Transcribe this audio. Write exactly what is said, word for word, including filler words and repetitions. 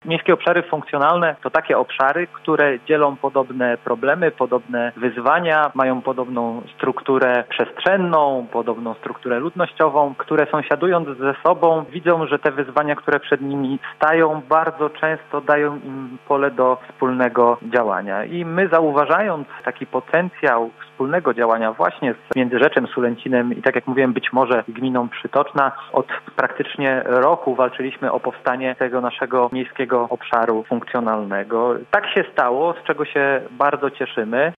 Miejskie obszary funkcjonalne to takie obszary, które dzielą podobne problemy, podobne wyzwania, mają podobną strukturę przestrzenną, podobną strukturę ludnościową, które sąsiadując ze sobą widzą, że te wyzwania, które przed nimi stają, bardzo często dają im pole do wspólnego działania. I my, zauważając taki potencjał wspólnego działania właśnie z Międzyrzeczem, Sulęcinem i tak jak mówiłem, być może gminą Przytoczna, od praktycznie roku walczyliśmy o powstanie tego naszego miejskiego obszaru funkcjonalnego. Tak się stało, z czego się bardzo cieszymy.